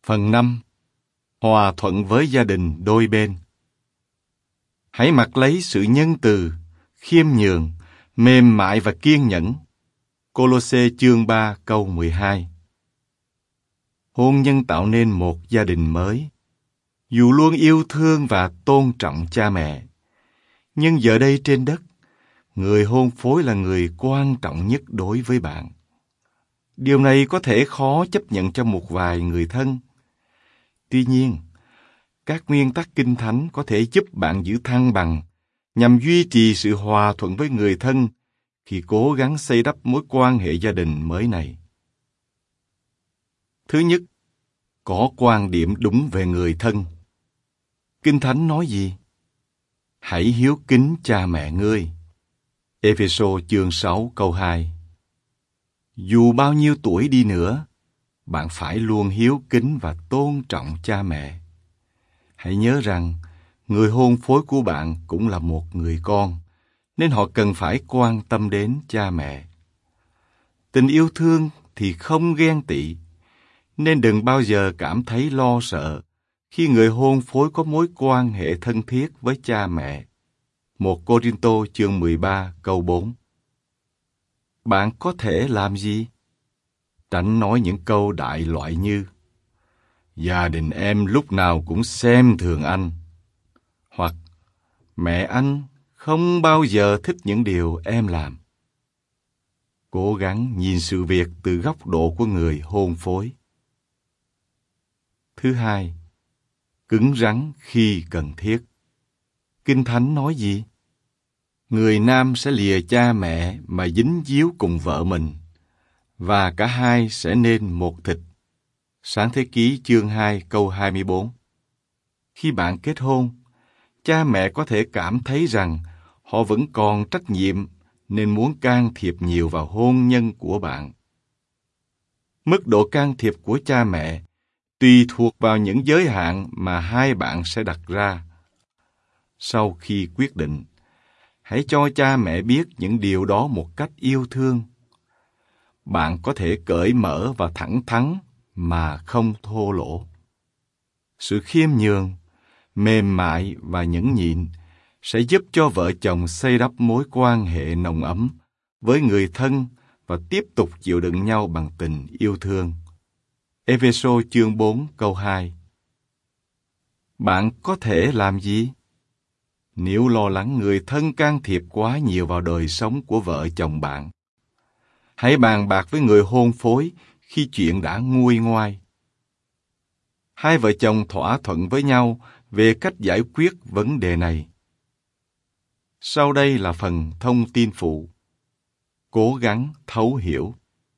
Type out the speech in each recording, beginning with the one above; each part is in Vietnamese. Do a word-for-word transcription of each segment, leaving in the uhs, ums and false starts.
Phần năm. Hòa thuận với gia đình đôi bên. Hãy mặc lấy sự nhân từ, khiêm nhường, mềm mại và kiên nhẫn. Cô-lô-sê chương ba câu mười hai. Hôn nhân tạo nên một gia đình mới. Dù luôn yêu thương và tôn trọng cha mẹ, nhưng giờ đây trên đất, người hôn phối là người quan trọng nhất đối với bạn. Điều này có thể khó chấp nhận cho một vài người thân. Tuy nhiên, các nguyên tắc Kinh Thánh có thể giúp bạn giữ thăng bằng nhằm duy trì sự hòa thuận với người thân khi cố gắng xây đắp mối quan hệ gia đình mới này. Thứ nhất, có quan điểm đúng về người thân. Kinh Thánh nói gì? Hãy hiếu kính cha mẹ ngươi. Ê-phê-sô chương sáu câu hai. Dù bao nhiêu tuổi đi nữa, bạn phải luôn hiếu kính và tôn trọng cha mẹ. Hãy nhớ rằng, người hôn phối của bạn cũng là một người con, nên họ cần phải quan tâm đến cha mẹ. Tình yêu thương thì không ghen tị, nên đừng bao giờ cảm thấy lo sợ khi người hôn phối có mối quan hệ thân thiết với cha mẹ. một Cô-rinh-tô chương mười ba câu bốn. Bạn có thể làm gì? Tránh nói những câu đại loại như gia đình em lúc nào cũng xem thường anh, hoặc mẹ anh không bao giờ thích những điều em làm. Cố gắng nhìn sự việc từ góc độ của người hôn phối. Thứ hai, cứng rắn khi cần thiết. Kinh Thánh nói gì? Người nam sẽ lìa cha mẹ mà dính díu cùng vợ mình, và cả hai sẽ nên một thịt. Sáng thế ký chương hai câu hai mươi bốn. Khi bạn kết hôn, cha mẹ có thể cảm thấy rằng họ vẫn còn trách nhiệm nên muốn can thiệp nhiều vào hôn nhân của bạn. Mức độ can thiệp của cha mẹ tùy thuộc vào những giới hạn mà hai bạn sẽ đặt ra. Sau khi quyết định, hãy cho cha mẹ biết những điều đó một cách yêu thương. Bạn có thể cởi mở và thẳng thắn mà không thô lỗ. Sự khiêm nhường, mềm mại và nhẫn nhịn sẽ giúp cho vợ chồng xây đắp mối quan hệ nồng ấm với người thân và tiếp tục chịu đựng nhau bằng tình yêu thương. Ê-phê-sô chương bốn câu hai. Bạn có thể làm gì? Nếu lo lắng người thân can thiệp quá nhiều vào đời sống của vợ chồng bạn, hãy bàn bạc với người hôn phối khi chuyện đã nguôi ngoai. Hai vợ chồng thỏa thuận với nhau về cách giải quyết vấn đề này. Sau đây là phần thông tin phụ. Cố gắng thấu hiểu.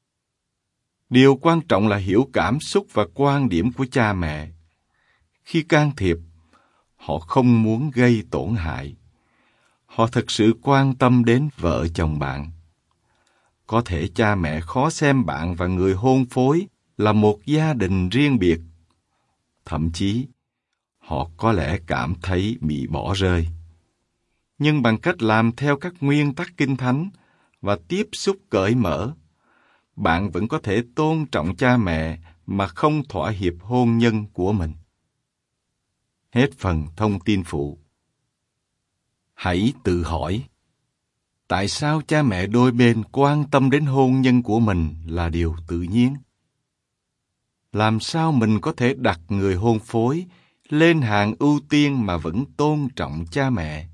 Điều quan trọng là hiểu cảm xúc và quan điểm của cha mẹ. Khi can thiệp, họ không muốn gây tổn hại. Họ thực sự quan tâm đến vợ chồng bạn. Có thể cha mẹ khó xem bạn và người hôn phối là một gia đình riêng biệt. Thậm chí, họ có lẽ cảm thấy bị bỏ rơi. Nhưng bằng cách làm theo các nguyên tắc Kinh Thánh và tiếp xúc cởi mở, bạn vẫn có thể tôn trọng cha mẹ mà không thỏa hiệp hôn nhân của mình. Hết phần thông tin phụ. Hãy tự hỏi, tại sao cha mẹ đôi bên quan tâm đến hôn nhân của mình là điều tự nhiên? Làm sao mình có thể đặt người hôn phối lên hàng ưu tiên mà vẫn tôn trọng cha mẹ?